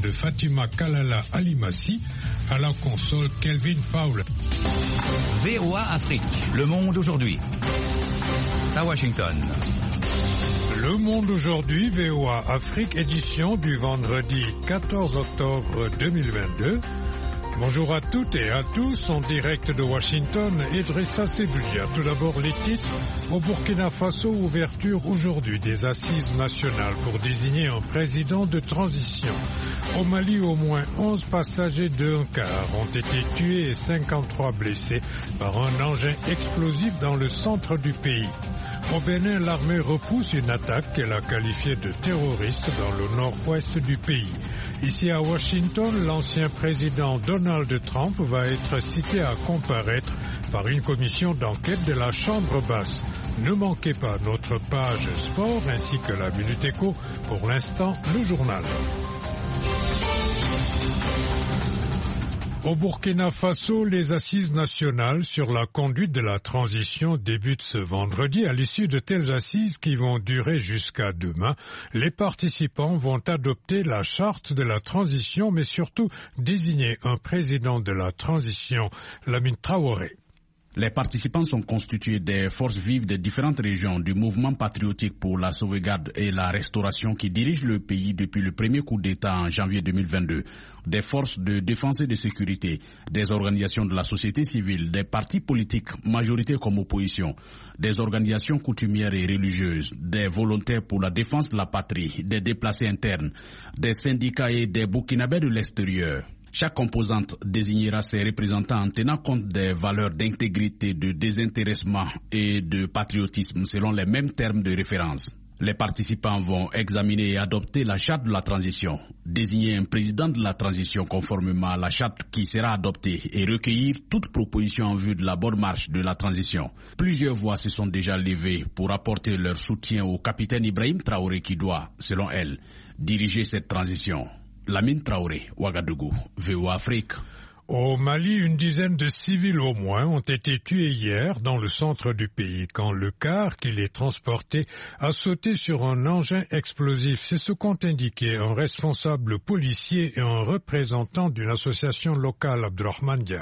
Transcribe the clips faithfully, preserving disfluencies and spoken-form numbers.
de Fatima Kalala Alimassi, à la console Kelvin Fowler. V O A Afrique, Le Monde aujourd'hui. À Washington. Le Monde aujourd'hui, V O A Afrique, édition du vendredi quatorze octobre deux mille vingt-deux. Bonjour à toutes et à tous, en direct de Washington, Idrissa Seloudia. Tout d'abord les titres. Au Burkina Faso, ouverture aujourd'hui des assises nationales pour désigner un président de transition. Au Mali, au moins onze passagers d'un car ont été tués et cinquante-trois blessés par un engin explosif dans le centre du pays. Au Bénin, l'armée repousse une attaque qu'elle a qualifiée de terroriste dans le nord-ouest du pays. Ici à Washington, l'ancien président Donald Trump va être cité à comparaître par une commission d'enquête de la Chambre basse. Ne manquez pas notre page sport ainsi que la Minute Éco. Pour l'instant, le journal. Au Burkina Faso, les assises nationales sur la conduite de la transition débutent ce vendredi. À l'issue de telles assises qui vont durer jusqu'à demain, les participants vont adopter la charte de la transition, mais surtout désigner un président de la transition, Lamine Traoré. Les participants sont constitués des forces vives des différentes régions du mouvement patriotique pour la sauvegarde et la restauration qui dirige le pays depuis le premier coup d'État en janvier deux mille vingt-deux, des forces de défense et de sécurité, des organisations de la société civile, des partis politiques, majorité comme opposition, des organisations coutumières et religieuses, des volontaires pour la défense de la patrie, des déplacés internes, des syndicats et des Burkinabés de l'extérieur. Chaque composante désignera ses représentants en tenant compte des valeurs d'intégrité, de désintéressement et de patriotisme selon les mêmes termes de référence. Les participants vont examiner et adopter la charte de la transition, désigner un président de la transition conformément à la charte qui sera adoptée et recueillir toute proposition en vue de la bonne marche de la transition. Plusieurs voix se sont déjà levées pour apporter leur soutien au capitaine Ibrahim Traoré qui doit, selon elle, diriger cette transition. Lamine Traoré, Ouagadougou, V O A Afrique. Au Mali, une dizaine de civils au moins ont été tués hier dans le centre du pays quand le car qui les transportait a sauté sur un engin explosif. C'est ce qu'ont indiqué un responsable policier et un représentant d'une association locale, Abdourahmane Dia.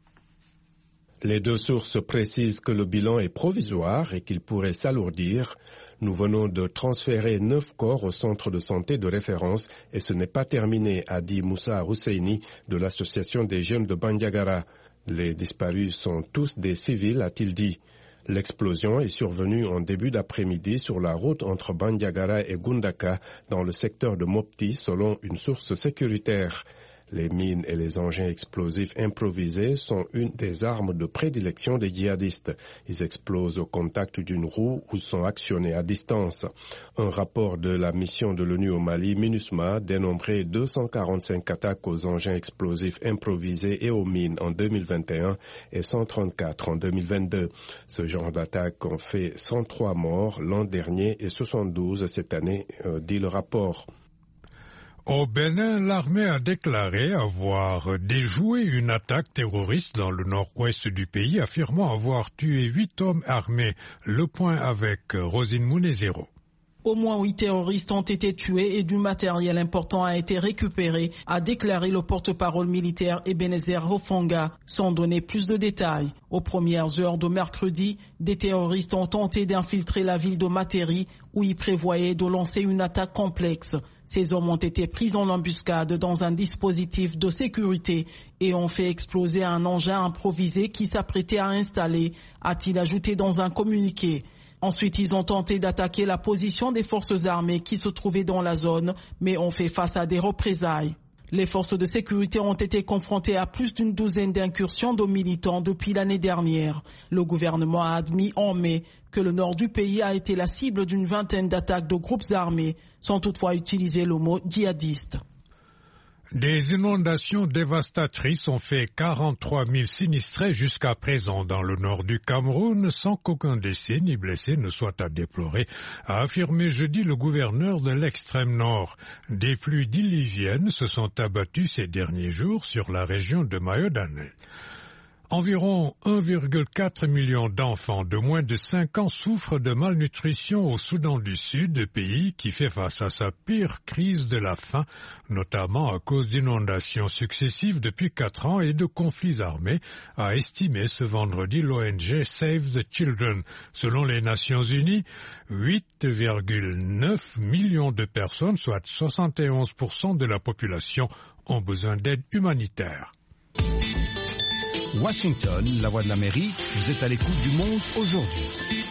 Les deux sources précisent que le bilan est provisoire et qu'il pourrait s'alourdir. Nous venons de transférer neuf corps au centre de santé de référence et ce n'est pas terminé, a dit Moussa Husseini de l'association des jeunes de Bandiagara. Les disparus sont tous des civils, a-t-il dit. L'explosion est survenue en début d'après-midi sur la route entre Bandiagara et Gundaka dans le secteur de Mopti selon une source sécuritaire. Les mines et les engins explosifs improvisés sont une des armes de prédilection des djihadistes. Ils explosent au contact d'une roue ou sont actionnés à distance. Un rapport de la mission de l'ONU au Mali, MINUSMA, dénombrait deux cent quarante-cinq attaques aux engins explosifs improvisés et aux mines en deux mille vingt et un et cent trente-quatre en deux mille vingt-deux. Ce genre d'attaques ont fait cent trois morts l'an dernier et soixante-douze cette année, euh, dit le rapport. Au Bénin, l'armée a déclaré avoir déjoué une attaque terroriste dans le nord-ouest du pays, affirmant avoir tué huit hommes armés. Le point avec Rosine Mounezero. Au moins huit terroristes ont été tués et du matériel important a été récupéré, a déclaré le porte-parole militaire Ebenezer Hofonga, sans donner plus de détails. Aux premières heures de mercredi, des terroristes ont tenté d'infiltrer la ville de Materi, où ils prévoyaient de lancer une attaque complexe. Ces hommes ont été pris en embuscade dans un dispositif de sécurité et ont fait exploser un engin improvisé qui s'apprêtait à installer, a-t-il ajouté dans un communiqué. Ensuite, ils ont tenté d'attaquer la position des forces armées qui se trouvaient dans la zone, mais ont fait face à des représailles. Les forces de sécurité ont été confrontées à plus d'une douzaine d'incursions de militants depuis l'année dernière. Le gouvernement a admis en mai que le nord du pays a été la cible d'une vingtaine d'attaques de groupes armés, sans toutefois utiliser le mot djihadiste. Des inondations dévastatrices ont fait quarante-trois mille sinistrés jusqu'à présent dans le nord du Cameroun, sans qu'aucun décès ni blessé ne soit à déplorer, a affirmé jeudi le gouverneur de l'extrême nord. Des pluies diluviennes se sont abattues ces derniers jours sur la région de Mayodane. Environ un virgule quatre million d'enfants de moins de cinq ans souffrent de malnutrition au Soudan du Sud, pays qui fait face à sa pire crise de la faim, notamment à cause d'inondations successives depuis quatre ans et de conflits armés, a estimé ce vendredi l'O N G Save the Children. Selon les Nations Unies, huit virgule neuf millions de personnes, soit soixante et onze pour cent de la population, ont besoin d'aide humanitaire. Washington, la voix de l'Amérique, vous êtes à l'écoute du monde aujourd'hui.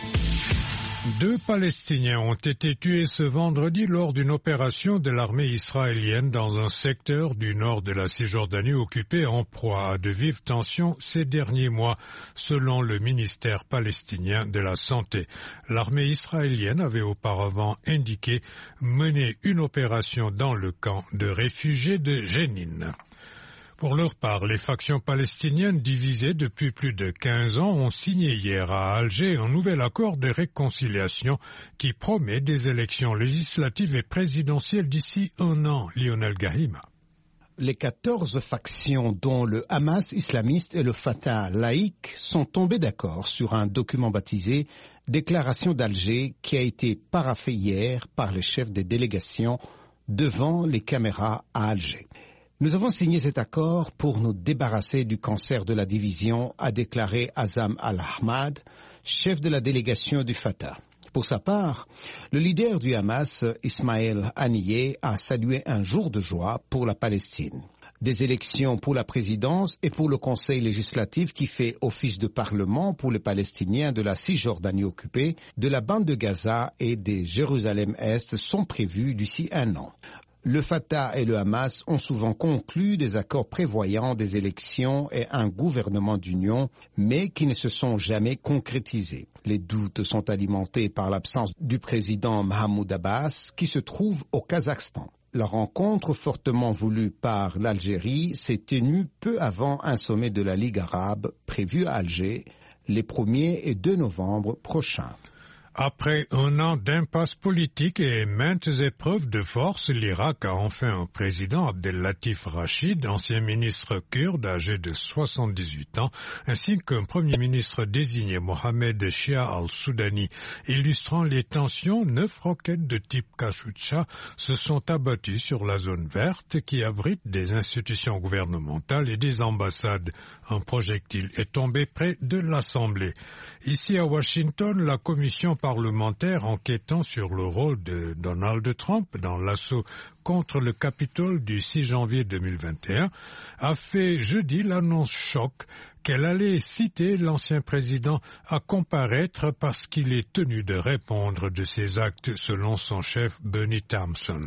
Deux Palestiniens ont été tués ce vendredi lors d'une opération de l'armée israélienne dans un secteur du nord de la Cisjordanie occupé en proie à de vives tensions ces derniers mois, selon le ministère palestinien de la Santé. L'armée israélienne avait auparavant indiqué mener une opération dans le camp de réfugiés de Jénine. Pour leur part, les factions palestiniennes divisées depuis plus de quinze ans ont signé hier à Alger un nouvel accord de réconciliation qui promet des élections législatives et présidentielles d'ici un an. Lionel Gahima. Les quatorze factions dont le Hamas islamiste et le Fatah laïque sont tombées d'accord sur un document baptisé « Déclaration d'Alger » qui a été paraphé hier par les chefs des délégations devant les caméras à Alger. Nous avons signé cet accord pour nous débarrasser du cancer de la division, a déclaré Azam Al-Ahmad, chef de la délégation du Fatah. Pour sa part, le leader du Hamas, Ismaël Haniyeh, a salué un jour de joie pour la Palestine. Des élections pour la présidence et pour le conseil législatif qui fait office de parlement pour les Palestiniens de la Cisjordanie occupée, de la bande de Gaza et de Jérusalem-Est sont prévues d'ici un an. Le Fatah et le Hamas ont souvent conclu des accords prévoyant des élections et un gouvernement d'union, mais qui ne se sont jamais concrétisés. Les doutes sont alimentés par l'absence du président Mahmoud Abbas, qui se trouve au Kazakhstan. La rencontre fortement voulue par l'Algérie s'est tenue peu avant un sommet de la Ligue arabe prévu à Alger les premier et deux novembre prochains. Après un an d'impasse politique et maintes épreuves de force, l'Irak a enfin un président, Abdel-Latif Rachid, ancien ministre kurde âgé de soixante-dix-huit ans, ainsi qu'un premier ministre désigné, Mohamed Shia al-Soudani. Illustrant les tensions, neuf roquettes de type Kachucha se sont abattues sur la zone verte qui abrite des institutions gouvernementales et des ambassades. Un projectile est tombé près de l'Assemblée. Ici à Washington, la commission parlementaire enquêtant sur le rôle de Donald Trump dans l'assaut contre le Capitole du six janvier deux mille vingt et un a fait jeudi l'annonce choc qu'elle allait citer l'ancien président à comparaître parce qu'il est tenu de répondre de ses actes selon son chef Benny Thompson.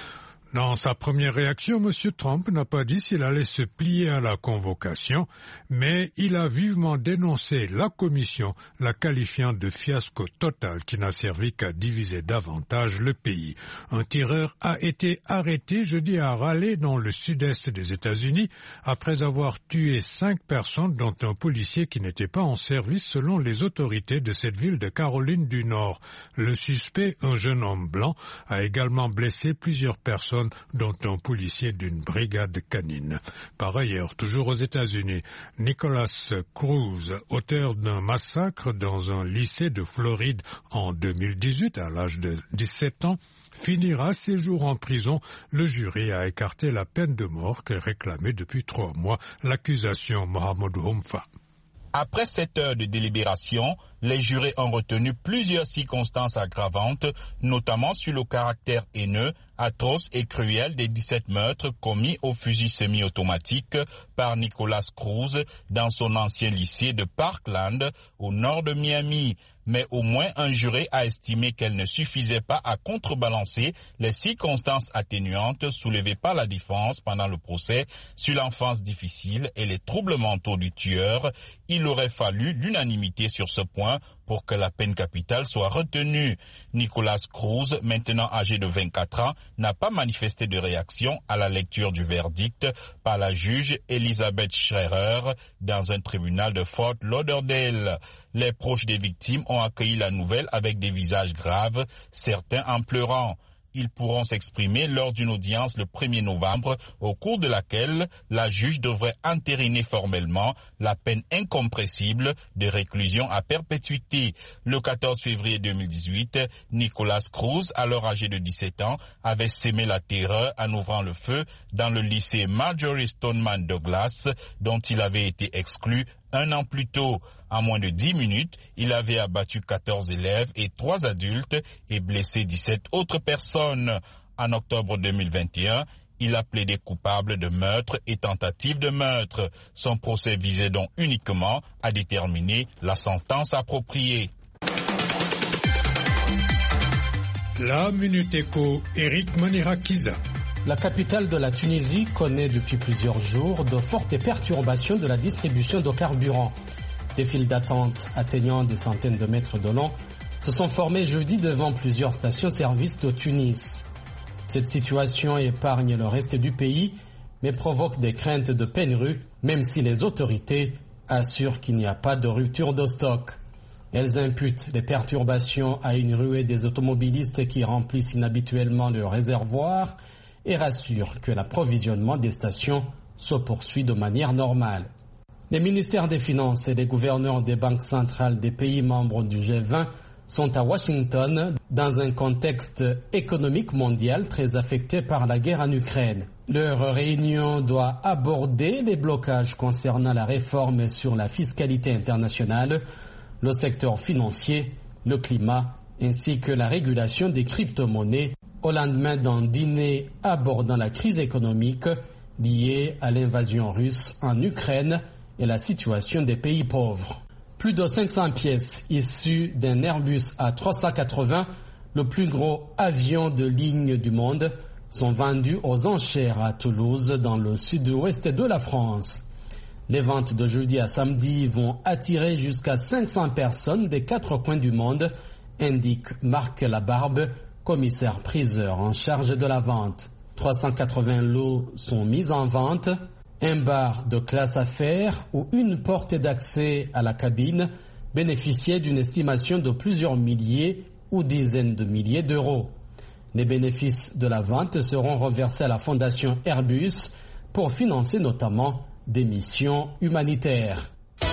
Dans sa première réaction, M. Trump n'a pas dit s'il allait se plier à la convocation, mais il a vivement dénoncé la commission, la qualifiant de fiasco total qui n'a servi qu'à diviser davantage le pays. Un tireur a été arrêté jeudi à Raleigh, dans le sud-est des États-Unis, après avoir tué cinq personnes, dont un policier qui n'était pas en service selon les autorités de cette ville de Caroline du Nord. Le suspect, un jeune homme blanc, a également blessé plusieurs personnes, dont un policier d'une brigade canine. Par ailleurs, toujours aux États-Unis, Nicholas Cruz, auteur d'un massacre dans un lycée de Floride en deux mille dix-huit, à l'âge de dix-sept ans, finira ses jours en prison. Le jury a écarté la peine de mort que réclamait depuis trois mois l'accusation Mohamed Houmfa. Après sept heures de délibération, les jurés ont retenu plusieurs circonstances aggravantes, notamment sur le caractère haineux, atroce et cruel des dix-sept meurtres commis au fusil semi-automatique par Nicholas Cruz dans son ancien lycée de Parkland, au nord de Miami. Mais au moins un juré a estimé qu'elle ne suffisait pas à contrebalancer les circonstances atténuantes soulevées par la défense pendant le procès sur l'enfance difficile et les troubles mentaux du tueur. Il aurait fallu l'unanimité sur ce point pour que la peine capitale soit retenue. Nicholas Cruz, maintenant âgé de vingt-quatre ans, n'a pas manifesté de réaction à la lecture du verdict par la juge Elizabeth Schreier dans un tribunal de Fort Lauderdale. Les proches des victimes ont accueilli la nouvelle avec des visages graves, certains en pleurant. Ils pourront s'exprimer lors d'une audience le premier novembre, au cours de laquelle la juge devrait entériner formellement la peine incompressible de réclusion à perpétuité. Le quatorze février deux mille dix-huit, Nicolas Cruz, alors âgé de dix-sept ans, avait sémé la terreur en ouvrant le feu dans le lycée Marjorie Stoneman Douglas, dont il avait été exclu un an plus tôt. En moins de dix minutes, il avait abattu quatorze élèves et trois adultes et blessé dix-sept autres personnes. En octobre deux mille vingt et un, il a plaidé coupable de meurtre et tentative de meurtre. Son procès visait donc uniquement à déterminer la sentence appropriée. La Minute Éco, Eric Manirakiza. La capitale de la Tunisie connaît depuis plusieurs jours de fortes perturbations de la distribution de carburant. Des files d'attente atteignant des centaines de mètres de long se sont formées jeudi devant plusieurs stations-service de Tunis. Cette situation épargne le reste du pays, mais provoque des craintes de pénurie, même si les autorités assurent qu'il n'y a pas de rupture de stock. Elles imputent les perturbations à une ruée des automobilistes qui remplissent inhabituellement leurs réservoirs et rassure que l'approvisionnement des stations se poursuit de manière normale. Les ministères des Finances et les gouverneurs des banques centrales des pays membres du G vingt sont à Washington dans un contexte économique mondial très affecté par la guerre en Ukraine. Leur réunion doit aborder les blocages concernant la réforme sur la fiscalité internationale, le secteur financier, le climat ainsi que la régulation des crypto-monnaies au lendemain d'un dîner abordant la crise économique liée à l'invasion russe en Ukraine et la situation des pays pauvres. Plus de cinq cents pièces issues d'un Airbus A trois cent quatre-vingts, le plus gros avion de ligne du monde, sont vendues aux enchères à Toulouse, dans le sud-ouest de la France. Les ventes de jeudi à samedi vont attirer jusqu'à cinq cents personnes des quatre coins du monde, indique Marc Labarbe, commissaire-priseur en charge de la vente. trois cent quatre-vingts lots sont mis en vente, un bar de classe affaires ou une porte d'accès à la cabine bénéficiait d'une estimation de plusieurs milliers ou dizaines de milliers d'euros. Les bénéfices de la vente seront reversés à la fondation Airbus pour financer notamment des missions humanitaires.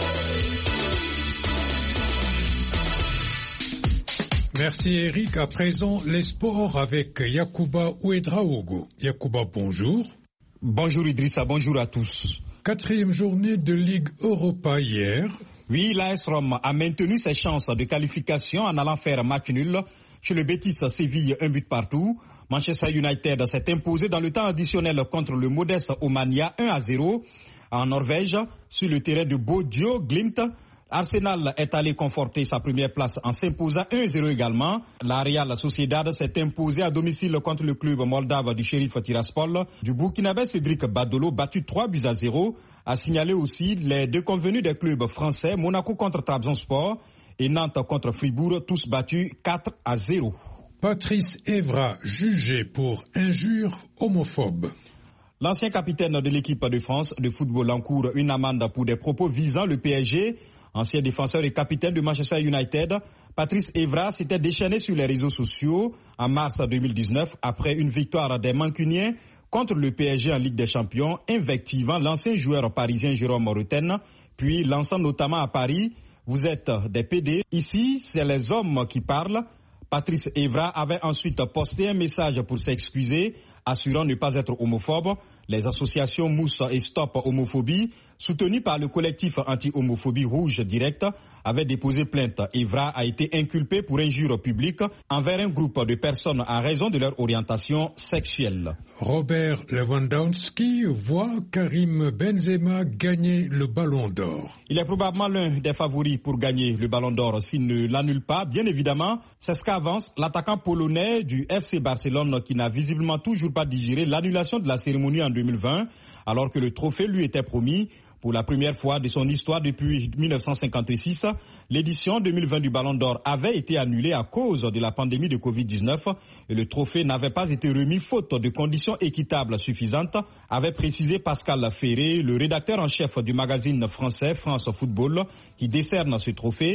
Merci Eric. À présent, les sports avec Yacouba Ouedraogo. Yacouba, bonjour. Bonjour Idrissa, bonjour à tous. Quatrième journée de Ligue Europa hier. Oui, l'A S Rome a maintenu ses chances de qualification en allant faire match nul chez le Betis Séville, un but partout. Manchester United s'est imposé dans le temps additionnel contre le modeste Omonia un à zéro en Norvège sur le terrain de Bodio Glimt. Arsenal est allé conforter sa première place en s'imposant un à zéro également. La Real Sociedad s'est imposée à domicile contre le club moldave du Sheriff Tiraspol. Du Burkinabé, Cédric Badolo, battu trois buts à zéro. A signalé aussi les deux convenus des clubs français, Monaco contre Trabzonspor et Nantes contre Fribourg, tous battus quatre à zéro. Patrice Evra, jugé pour injure homophobe. L'ancien capitaine de l'équipe de France de football encourt une amende pour des propos visant le P S G. Ancien défenseur et capitaine de Manchester United, Patrice Evra s'était déchaîné sur les réseaux sociaux en mars deux mille dix-neuf après une victoire des Mancuniens contre le P S G en Ligue des Champions, invectivant l'ancien joueur parisien Jérôme Roten, puis lançant notamment à Paris « Vous êtes des P D, ici c'est les hommes qui parlent ». Patrice Evra avait ensuite posté un message pour s'excuser, assurant ne pas être homophobe. Les associations Mousse et Stop Homophobie, soutenues par le collectif anti-homophobie Rouge Direct, avaient déposé plainte. Evra a été inculpé pour injure publique envers un groupe de personnes en raison de leur orientation sexuelle. Robert Lewandowski voit Karim Benzema gagner le Ballon d'Or. Il est probablement l'un des favoris pour gagner le Ballon d'Or s'il ne l'annule pas. Bien évidemment, c'est ce qu'avance l'attaquant polonais du F C Barcelone qui n'a visiblement toujours pas digéré l'annulation de la cérémonie en deux mille vingt, alors que le trophée lui était promis. Pour la première fois de son histoire depuis mille neuf cent cinquante-six, l'édition deux mille vingt du Ballon d'Or avait été annulée à cause de la pandémie de covid dix-neuf et le trophée n'avait pas été remis faute de conditions équitables suffisantes, avait précisé Pascal Ferré, le rédacteur en chef du magazine français France Football qui décerne ce trophée.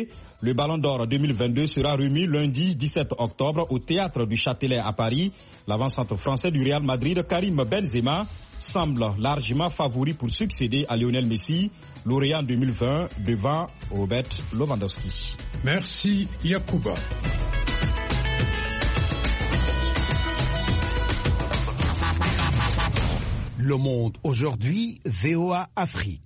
Le Ballon d'Or deux mille vingt-deux sera remis lundi dix-sept octobre au Théâtre du Châtelet à Paris. L'avant-centre français du Real Madrid, Karim Benzema, semble largement favori pour succéder à Lionel Messi, lauréat en deux mille vingt devant Robert Lewandowski. Merci Yacouba. Le Monde aujourd'hui, V O A Afrique.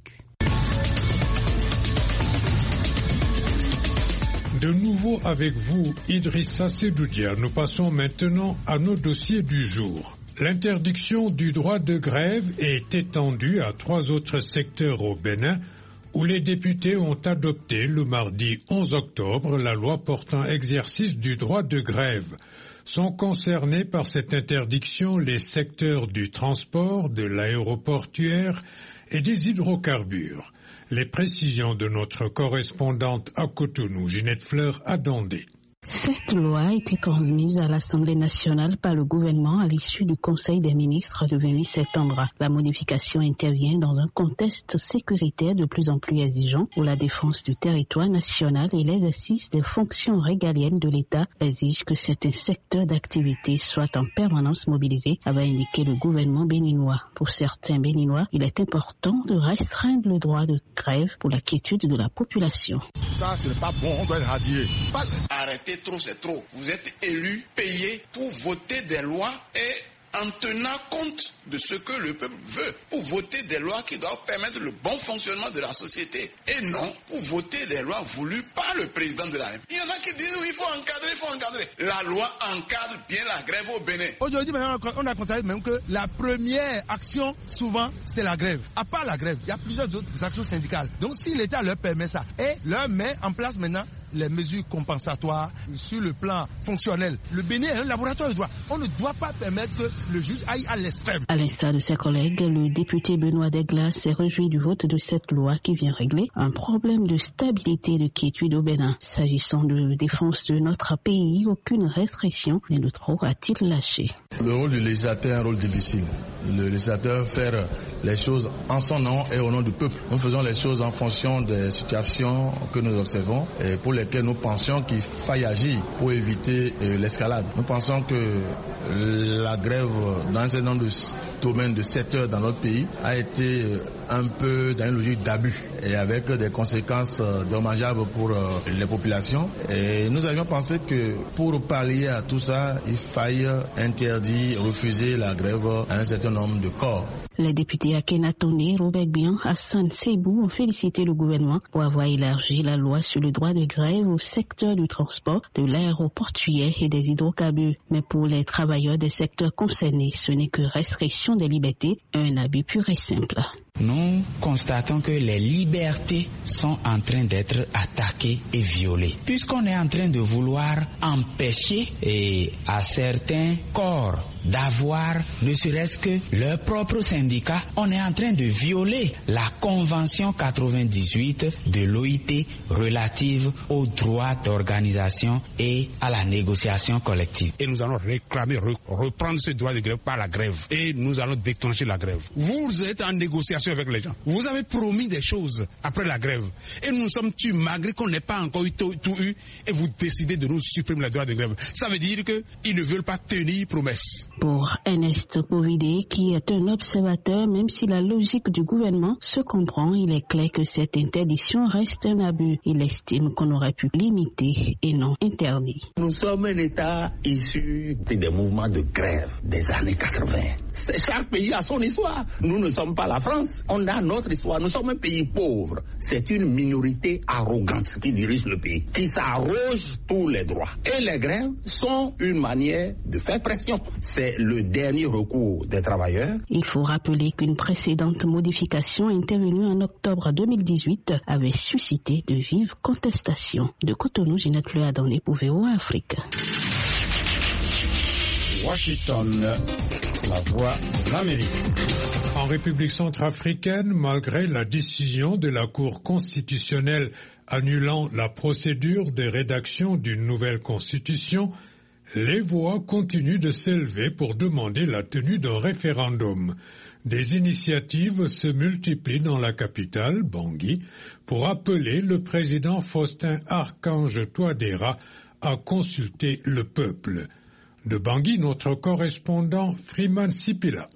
De nouveau avec vous, Idrissa Sedoudia. Nous passons maintenant à nos dossiers du jour. L'interdiction du droit de grève est étendue à trois autres secteurs au Bénin, où les députés ont adopté le mardi onze octobre la loi portant exercice du droit de grève. Sont concernés par cette interdiction les secteurs du transport, de l'aéroportuaire et des hydrocarbures. Les précisions de notre correspondante à Cotonou, Ginette Fleur Adondé. Cette loi a été transmise à l'Assemblée nationale par le gouvernement à l'issue du Conseil des ministres le vingt-huit septembre. La modification intervient dans un contexte sécuritaire de plus en plus exigeant où la défense du territoire national et l'exercice des fonctions régaliennes de l'État exigent que certains secteurs d'activité soient en permanence mobilisés, avait indiqué le gouvernement béninois. Pour certains béninois, il est important de restreindre le droit de grève pour la quiétude de la population. Ça, ce n'est pas bon, on doit le radier. Pas... Arrêtez trop, c'est trop. Vous êtes élus, payés pour voter des lois et en tenant compte de ce que le peuple veut, pour voter des lois qui doivent permettre le bon fonctionnement de la société et non pour voter des lois voulues par le président de la République. Il y en a qui disent oui, il faut encadrer, il faut encadrer. La loi encadre bien la grève au Bénin. Aujourd'hui, maintenant, on a constaté même que la première action, souvent, c'est la grève. À part la grève, il y a plusieurs autres actions syndicales. Donc si l'État leur permet ça et leur met en place maintenant les mesures compensatoires sur le plan fonctionnel. Le Bénin est un laboratoire de droit. On ne doit pas permettre que le juge aille à l'extrême. À l'instar de ses collègues, le député Benoît Degla s'est réjoui du vote de cette loi qui vient régler un problème de stabilité et de quiétude au Bénin. S'agissant de défense de notre pays, aucune restriction n'est de trop, a-t-il lâché. Le rôle du législateur est un rôle difficile. Le législateur fait les choses en son nom et au nom du peuple. Nous faisons les choses en fonction des situations que nous observons et pour lesquelles nous pensions qu'il faille agir pour éviter euh, l'escalade. Nous pensons que la grève dans un certain nombre de domaines, de secteurs dans notre pays a été euh, un peu dans une logique d'abus et avec des conséquences euh, dommageables pour euh, les populations. Et nous avions pensé que pour pallier à tout ça, il faille interdire, refuser la grève à un certain nombre de corps. Les députés Akhenatonné, Robert Bian, Hassan Seibou ont félicité le gouvernement pour avoir élargi la loi sur le droit de grève au secteur du transport, de l'aéroportuaire et des hydrocarbures. Mais pour les travailleurs des secteurs concernés, ce n'est que restriction des libertés, un abus pur et simple. Nous constatons que les libertés sont en train d'être attaquées et violées. Puisqu'on est en train de vouloir empêcher et à certains corps d'avoir ne serait-ce que leur propre syndicat, on est en train de violer la Convention quatre-vingt-dix-huit de l'O I T relative aux droits d'organisation et à la négociation collective. Et nous allons réclamer, reprendre ce droit de grève par la grève. Et nous allons déclencher la grève. Vous êtes en négociation avec les gens. Vous avez promis des choses après la grève. Et nous sommes tués malgré qu'on n'ait pas encore eu tout, tout eu. Et vous décidez de nous supprimer le droit de grève. Ça veut dire qu'ils ne veulent pas tenir promesse. Pour Ernest Povidé, qui est un observateur, même si la logique du gouvernement se comprend, il est clair que cette interdiction reste un abus. Il estime qu'on aurait pu limiter et non interdire. Nous sommes un État issu des mouvements de grève des années quatre-vingt. Chaque pays a son histoire. Nous ne sommes pas la France. On a notre histoire. Nous sommes un pays pauvre. C'est une minorité arrogante qui dirige le pays, qui s'arroge tous les droits. Et les grèves sont une manière de faire pression. C'est le dernier recours des travailleurs. Il faut rappeler qu'une précédente modification intervenue en octobre deux mille dix-huit avait suscité de vives contestations. De Cotonou, Ginette Fleur Adondé pour V O A Afrique. Washington, la voix de l'Amérique. En République centrafricaine, malgré la décision de la Cour constitutionnelle annulant la procédure de rédaction d'une nouvelle constitution, les voix continuent de s'élever pour demander la tenue d'un référendum. Des initiatives se multiplient dans la capitale, Bangui, pour appeler le président Faustin Archange Touadéra à consulter le peuple. De Bangui, notre correspondant Freeman Sipila.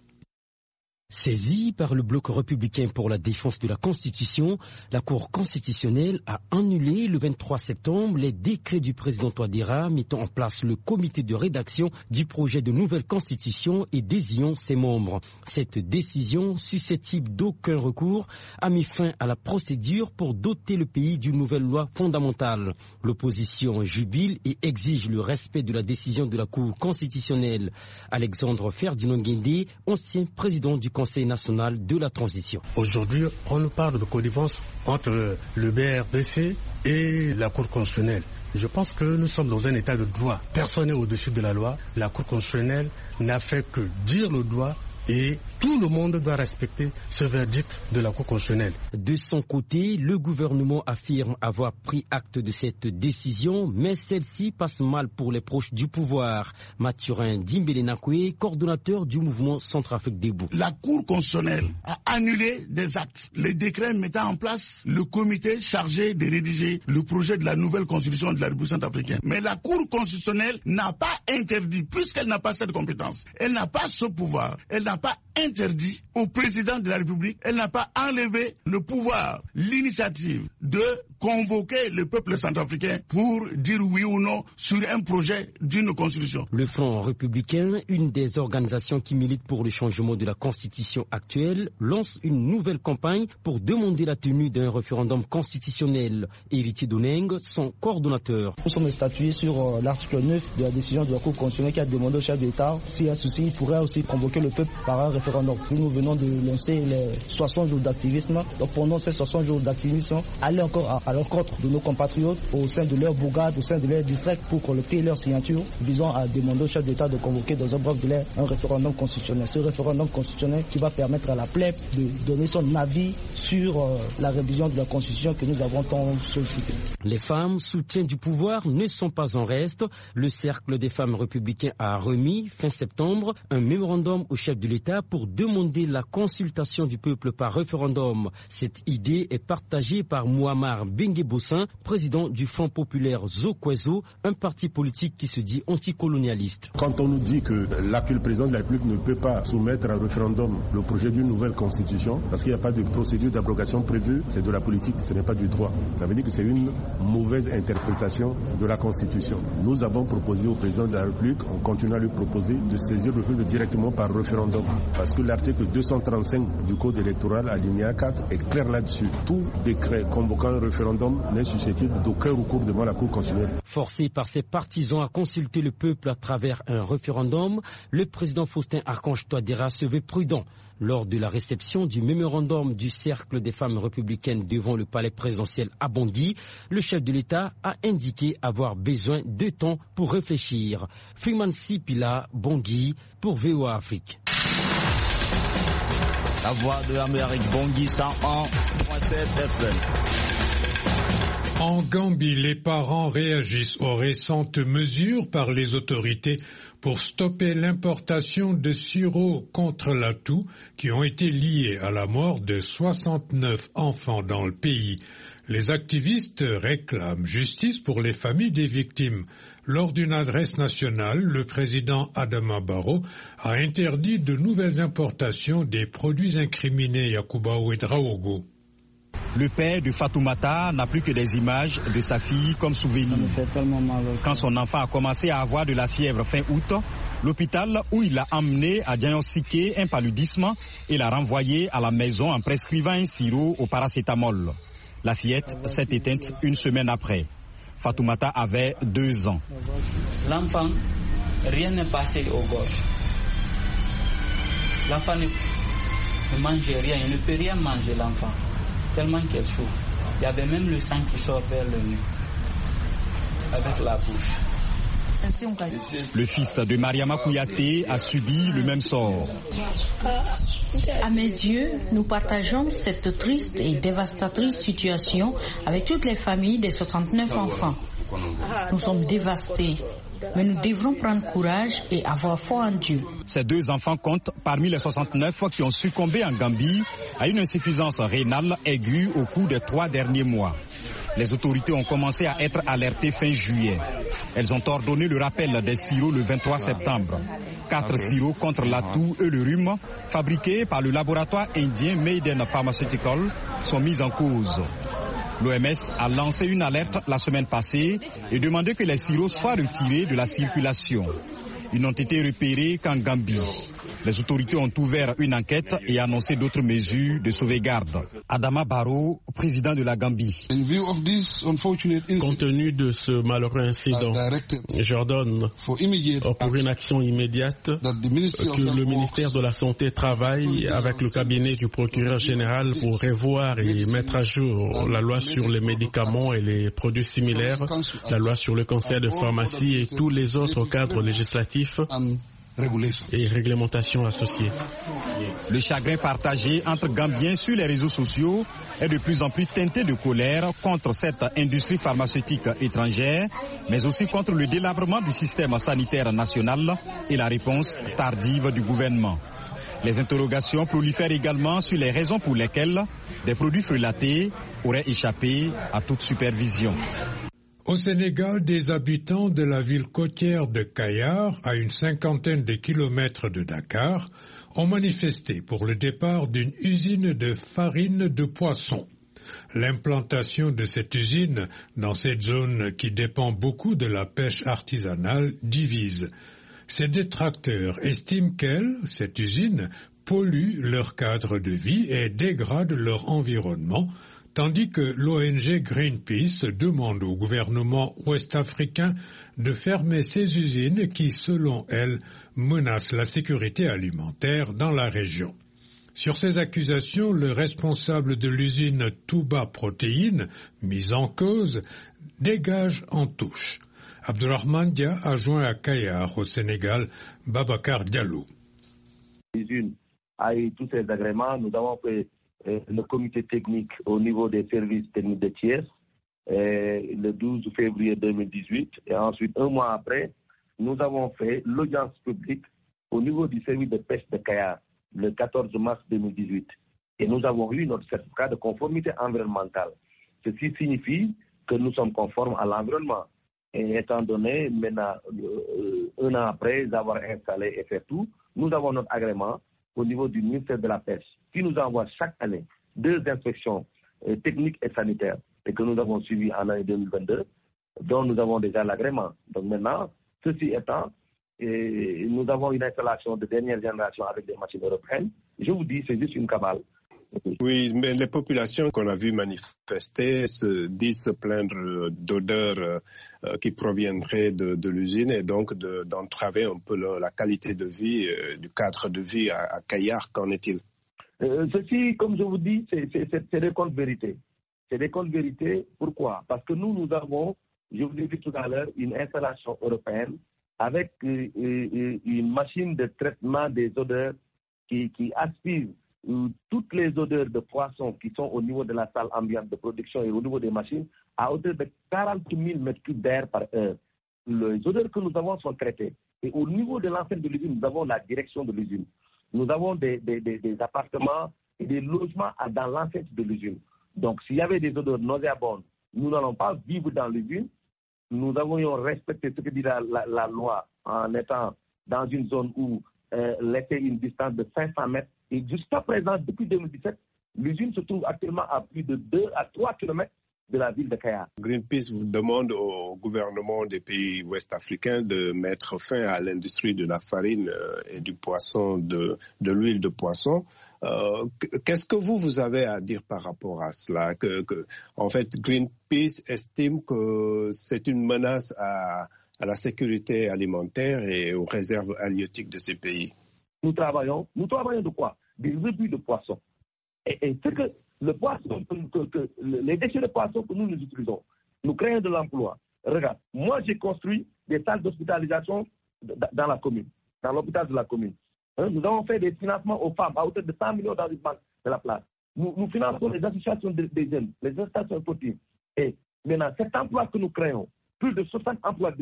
Saisie par le bloc républicain pour la défense de la Constitution, la Cour constitutionnelle a annulé le vingt-trois septembre les décrets du président Touadéra mettant en place le comité de rédaction du projet de nouvelle Constitution et désignant ses membres. Cette décision, susceptible d'aucun recours, a mis fin à la procédure pour doter le pays d'une nouvelle loi fondamentale. L'opposition jubile et exige le respect de la décision de la Cour constitutionnelle. Alexandre Ferdinand Guindé, ancien président du Conseil national de la transition. Aujourd'hui, on nous parle de connivence entre le B R D C et la Cour constitutionnelle. Je pense que nous sommes dans un état de droit. Personne n'est au-dessus de la loi. La Cour constitutionnelle n'a fait que dire le droit et tout le monde doit respecter ce verdict de la Cour constitutionnelle. De son côté, le gouvernement affirme avoir pris acte de cette décision, mais celle-ci passe mal pour les proches du pouvoir. Mathurin Dimbele-Nakwe, coordonnateur du mouvement Centrafrique Debout. La Cour constitutionnelle a annulé des actes, les décrets mettant en place le comité chargé de rédiger le projet de la nouvelle constitution de la République centrafricaine. Mais la Cour constitutionnelle n'a pas interdit, puisqu'elle n'a pas cette compétence, elle n'a pas ce pouvoir, elle n'a pas interdit au président de la République, elle n'a pas enlevé le pouvoir, l'initiative de convoquer le peuple centrafricain pour dire oui ou non sur un projet d'une constitution. Le Front républicain, une des organisations qui militent pour le changement de la constitution actuelle, lance une nouvelle campagne pour demander la tenue d'un référendum constitutionnel. Héritier Doneng, son coordonnateur. Nous sommes statués sur euh, l'article neuf de la décision de la Cour constitutionnelle qui a demandé au chef d'État, s'il y a un souci, il pourrait aussi convoquer le peuple par un référendum. Nous venons de lancer les soixante jours d'activisme. Donc pendant ces soixante jours d'activisme, aller encore à, à l'encontre de nos compatriotes au sein de leur bourgade, au sein de leur district pour collecter leurs signatures, visant à demander au chef d'État de convoquer dans un bref délai un référendum constitutionnel. Ce référendum constitutionnel qui va permettre à la plèbe de donner son avis sur euh, la révision de la Constitution que nous avons tant sollicitée. Les femmes, soutiens du pouvoir, ne sont pas en reste. Le Cercle des femmes républicains a remis, fin septembre, un mémorandum au chef de l'État pour demander la consultation du peuple par référendum. Cette idée est partagée par Mouammar Bengue-Bossin, président du Front populaire Zokwezo, un parti politique qui se dit anticolonialiste. Quand on nous dit que l'actuel président de la République ne peut pas soumettre à référendum le projet d'une nouvelle constitution, parce qu'il n'y a pas de procédure d'abrogation prévue, c'est de la politique, ce n'est pas du droit. Ça veut dire que c'est une mauvaise interprétation de la Constitution. Nous avons proposé au président de la République, on continue à lui proposer de saisir le peuple directement par référendum, parce que l'article deux cent trente-cinq du Code électoral, alinéa quatre, est clair là-dessus. Tout décret convoquant un référendum n'est susceptible d'aucun recours devant la Cour constitutionnelle. Forcé par ses partisans à consulter le peuple à travers un référendum, le président Faustin Archange Touadéra se veut prudent. Lors de la réception du mémorandum du Cercle des femmes républicaines devant le palais présidentiel à Bangui, le chef de l'État a indiqué avoir besoin de temps pour réfléchir. Freeman Sipila, Bangui, pour V O A Afrique. La voix de l'Amérique, Bangui cent un virgule sept F M. En Gambie, les parents réagissent aux récentes mesures par les autorités pour stopper l'importation de sirops contre la toux qui ont été liés à la mort de soixante-neuf enfants dans le pays. Les activistes réclament justice pour les familles des victimes. Lors d'une adresse nationale, le président Adama Barrow a interdit de nouvelles importations des produits incriminés Yakuba Ouedraogo. Le père de Fatoumata n'a plus que des images de sa fille comme souvenir. Quand son enfant a commencé à avoir de la fièvre fin août, l'hôpital où il l'a emmené a diagnostiqué un paludisme et l'a renvoyé à la maison en prescrivant un sirop au paracétamol. La fillette s'est éteinte une semaine après. Fatoumata avait deux ans. L'enfant, rien n'est passé aux gorges. L'enfant ne, ne mangeait rien, il ne peut rien manger l'enfant. Tellement qu'elle souffre. Il y avait même le sang qui sort vers le nez, avec la bouche. Le fils de Mariama Kouyaté a subi le même sort. À mes yeux, nous partageons cette triste et dévastatrice situation avec toutes les familles des soixante-neuf enfants. Nous sommes dévastés. Mais nous devrons prendre courage et avoir foi en Dieu. Ces deux enfants comptent parmi les soixante-neuf qui ont succombé en Gambie à une insuffisance rénale aiguë au cours des trois derniers mois. Les autorités ont commencé à être alertées fin juillet. Elles ont ordonné le rappel des sirops le vingt-trois septembre. Quatre sirops contre la toux et le rhume, fabriqués par le laboratoire indien Maiden Pharmaceutical, sont mis en cause. L'O M S a lancé une alerte la semaine passée et demandé que les sirops soient retirés de la circulation. Ils n'ont été repérés qu'en Gambie. Les autorités ont ouvert une enquête et annoncé d'autres mesures de sauvegarde. Adama Barrow, président de la Gambie. Compte tenu de ce malheureux incident, j'ordonne pour une action immédiate que le ministère de la Santé travaille avec le cabinet du procureur général pour revoir et mettre à jour la loi sur les médicaments et les produits similaires, la loi sur le cancer de pharmacie et tous les autres cadres législatifs et réglementations associées. Le chagrin partagé entre Gambiens sur les réseaux sociaux est de plus en plus teinté de colère contre cette industrie pharmaceutique étrangère, mais aussi contre le délabrement du système sanitaire national et la réponse tardive du gouvernement. Les interrogations prolifèrent également sur les raisons pour lesquelles des produits frelatés auraient échappé à toute supervision. Au Sénégal, des habitants de la ville côtière de Kayar, à une cinquantaine de kilomètres de Dakar, ont manifesté pour le départ d'une usine de farine de poisson. L'implantation de cette usine dans cette zone qui dépend beaucoup de la pêche artisanale divise. Ces détracteurs estiment qu'elle, cette usine, pollue leur cadre de vie et dégrade leur environnement, tandis que l'O N G Greenpeace demande au gouvernement ouest-africain de fermer ces usines qui, selon elle, menacent la sécurité alimentaire dans la région. Sur ces accusations, le responsable de l'usine Touba Protéines, mise en cause, dégage en touche. Abdourahmane Dia a joint à Kayar, au Sénégal, Babacar Diallo. L'usine a eu tous ces agréments. Nous avons fait le comité technique au niveau des services techniques de Thiès le douze février deux mille dix-huit et ensuite un mois après nous avons fait l'audience publique au niveau du service de pêche de Kayar le quatorze mars deux mille dix-huit et nous avons eu notre certificat de conformité environnementale. Ceci signifie que nous sommes conformes à l'environnement et étant donné maintenant euh, un an après avoir installé et fait tout, nous avons notre agrément au niveau du ministère de la Pêche, qui nous envoie chaque année deux inspections euh, techniques et sanitaires et que nous avons suivies en année deux mille vingt-deux, dont nous avons déjà l'agrément. Donc maintenant, ceci étant, et nous avons une installation de dernière génération avec des machines européennes. Je vous dis, c'est juste une cabale. Oui, mais les populations qu'on a vues manifester se disent se plaindre d'odeurs euh, qui proviendraient de, de l'usine et donc de, d'entraver un peu le, la qualité de vie, euh, du cadre de vie à, à Kayar. Qu'en est-il? euh, Ceci, comme je vous dis, c'est, c'est, c'est, c'est des comptes vérités. C'est des comptes vérités. Pourquoi? Parce que nous, nous avons, je vous l'ai dit tout à l'heure, une installation européenne avec euh, euh, une machine de traitement des odeurs qui, qui aspire toutes les odeurs de poissons qui sont au niveau de la salle ambiante de production et au niveau des machines à hauteur de quarante mille mètres cubes d'air par heure. Les odeurs que nous avons sont traitées. Et au niveau de l'enceinte de l'usine, nous avons la direction de l'usine. Nous avons des, des, des, des appartements et des logements dans l'enceinte de l'usine. Donc s'il y avait des odeurs nauséabondes, nous n'allons pas vivre dans l'usine. Nous avons respecté ce que dit la, la, la loi en étant dans une zone où euh, laisser une distance de cinq cents mètres. Et jusqu'à présent, depuis deux mille dix-sept, l'usine se trouve actuellement à plus de deux à trois kilomètres de la ville de Kayar. Greenpeace vous demande au gouvernement des pays ouest-africains de mettre fin à l'industrie de la farine et du poisson, de, de l'huile de poisson. Euh, qu'est-ce que vous, vous avez à dire par rapport à cela? que, que, En fait, Greenpeace estime que c'est une menace à, à la sécurité alimentaire et aux réserves halieutiques de ces pays. Nous travaillons, nous travaillons de quoi? Des rebuts de poissons. Et, et c'est que le poisson, que, que, que, les déchets de poissons que nous nous utilisons, nous créons de l'emploi. Regarde, moi j'ai construit des salles d'hospitalisation dans la commune, dans l'hôpital de la commune. Hein, nous avons fait des financements aux femmes à hauteur de cent millions dans une banque de la place. Nous, nous finançons les associations des de jeunes, les associations sportives. Et maintenant, cet emploi que nous créons, plus de soixante emplois directs,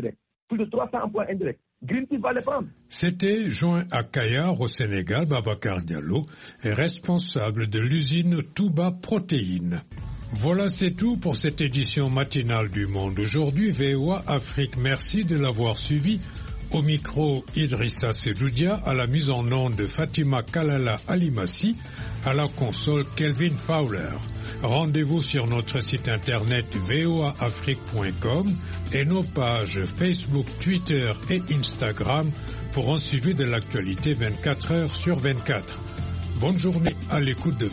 plus de trois cents emplois indirects. Greenpeace va les prendre. C'était joint à Kayar au Sénégal, Babacar Diallo est responsable de l'usine Touba Protéines. Voilà, c'est tout pour cette édition matinale du Monde Aujourd'hui. V O A Afrique, merci de l'avoir suivi. Au micro, Idrissa Sedoudia, à la mise en onde de Fatima Kalala Alimassi, à la console Kelvin Fowler. Rendez-vous sur notre site internet v o a afrique point com et nos pages Facebook, Twitter et Instagram pour un suivi de l'actualité vingt-quatre heures sur vingt-quatre. Bonne journée à l'écoute de